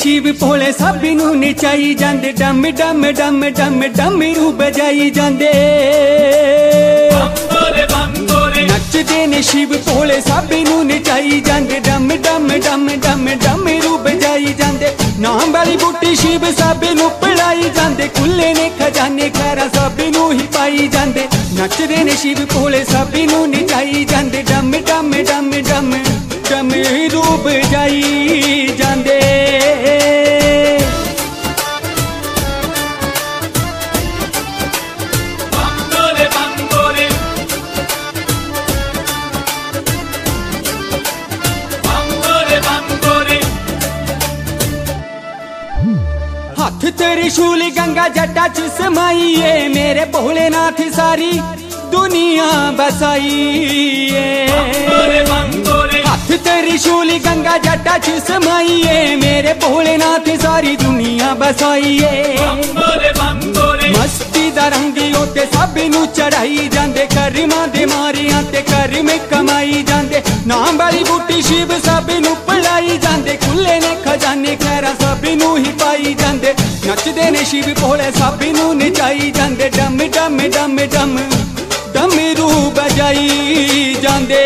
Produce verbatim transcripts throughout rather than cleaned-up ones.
शिव भोले सब नू नचाई जांदे डम डम डम डम डमरू बजाई जांदे नचदे ने शिव भोले सब नू नचाई जांदे डम डम डम डम डमरू बजाई जांदे नाम वाली बूटी शिव सब नू पिलाई जांदे खुले ने खजाने खैरा सब नू ही पाई जांदे नचदे ने शिव भोले सब नू नचाई जांदे डम डम डम डम डमरू बजाई जांदे हाथ तेरी शूली गंगा जटा च समाइए मेरे भोलेनाथ सारी दुनिया बसाइए हाथ तेरी शूली गंगा जटा च समाइए मेरे भोलेनाथ सारी दुनिया बसाइए मस्ती दा रंगी ओते सब नू चढ़ाई जांदे करमां दे मारियां ते करम कमाई जांदे नाम वाली बूटी शिव सब नू पिलाई जांदे खुले ने खजाने खैरा सब नू ही पाई जांदे नचदे ने शिव भोले सब नू नचाई जांदे डम डम डम डम डमरू बजाई जांदे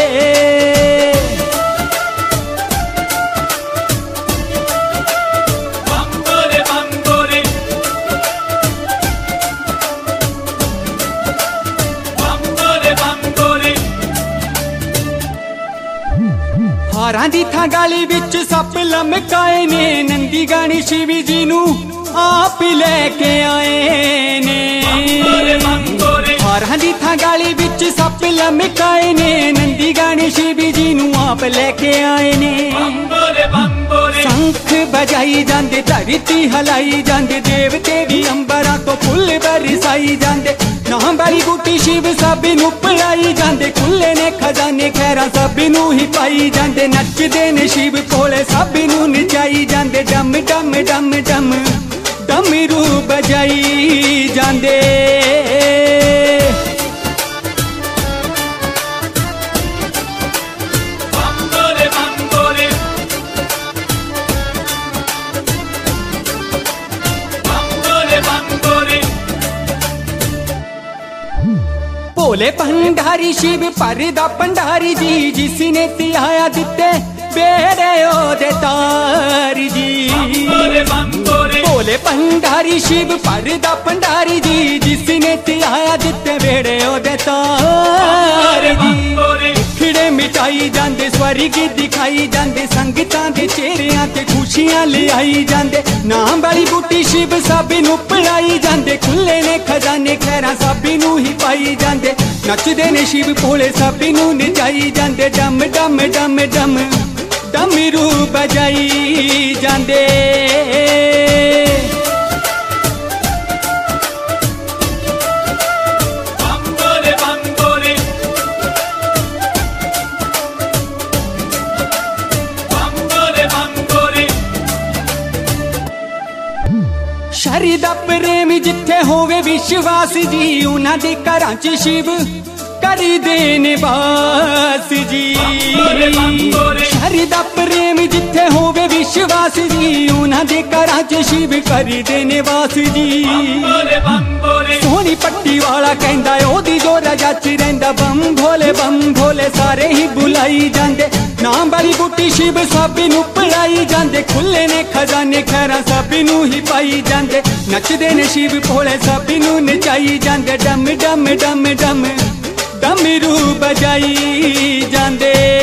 हारां दी थां गाली विच सप लमकाए ने नंदी गानी शिव जी नू आप लेके आए ने हारां दी थां गाली विच सप लमकाए ने नंदी गानी शिव जी नू आप लेके आए ने शंख बजाई जांदे धरती हलाई जांदे देवते भी अंबरां तो फुल बरसाई जांदे नाम वाली बूटी शिव सब नू पिलाई जांदे खुले ने खजाने खैरा सब नू ही पाई जांदे नचदे ने शिव भोले सब नू नचाई जांदे डम डम डम डम डमरू बजाई जांदे भोले भंडारी शिव परदा भंडारी जी जिसने तिहाया दिते बेड़े ओदे तारी जी भोले भंडारी शिव परदा भंडारी जी जिसने तिहाया दिते बेड़े ओदे तारी जी खिड़े मिटाई जांदे स्वर्ग दिखाई जांदे संगतां दे चेहरियां ते खुशियां ले आई जांदे नाम वाली बूटी शिव सब नू पिलाई जांदे खुले ने खजाने खैरा सब नू ही पाई जांदे नचदे ने शिव भोले सब नू नचाई जांदे डम डम डम डम डमरू बजाई जांदे शरदा प्रेम जिथे होवे विश्वास जी उन्हां दे घरां च शिव करी देने वास जी शरदा प्रेम जिथे होवे विश्वास जी उन्हां दे घरां च शिव करी देने वास जी सोहनी पट्टी वाला कहंदा ओदी जो रजा च रहिंदा बम भोले बम भोले सारे ही बुलाई जांदे नाम वाली बूटी शिव सब नू पिलाई जांदे खुले ने खजाने खैरा सब नू ही पाई जांदे नचदे ने शिव भोले सब नू नचाई जांदे डम डम डम डम डमरू बजाई जांदे।